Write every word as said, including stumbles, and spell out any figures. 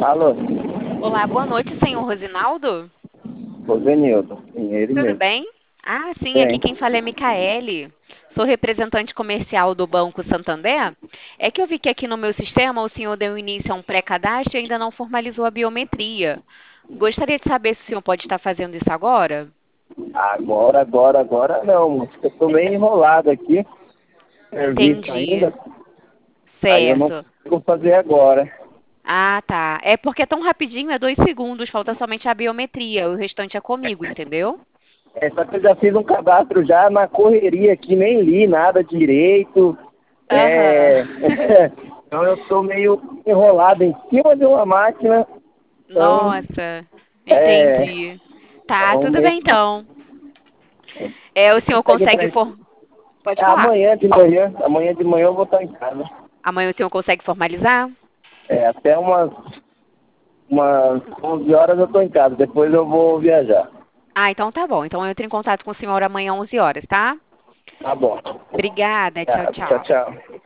Alô, Olá, boa noite, senhor Rosinaldo. Rosenildo, sim, ele Tudo mesmo. bem? Ah, sim, aqui Bem, quem fala é Micaele. Sou representante comercial do Banco Santander. É que eu vi que aqui no meu sistema o senhor deu início a um pré-cadastro e ainda não formalizou a biometria. Gostaria de saber se o senhor pode estar fazendo isso agora? agora, agora, agora não, moço, eu tô meio enrolado aqui, serviço Entendi. ainda, aí eu não Certo. consigo fazer agora. Ah, tá. É porque é tão rapidinho, é dois segundos, falta somente a biometria, o restante é comigo, entendeu? É, só que eu já fiz um cadastro já na correria aqui, nem li nada direito, Aham. é... então eu tô meio enrolado em cima de uma máquina, então, Nossa, é... entendi. Tá, Então, tudo meio... bem então. É, o senhor Consegue consegue pra... for... Pode É falar. amanhã de manhã, amanhã de manhã eu vou estar em casa. Amanhã o senhor consegue formalizar? É, até umas umas onze horas eu tô em casa, depois eu vou viajar. Ah, então tá bom. Então eu entro em contato com o senhor amanhã onze horas, tá? Tá bom. Obrigada, tchau, Tá, tchau, tchau. tchau.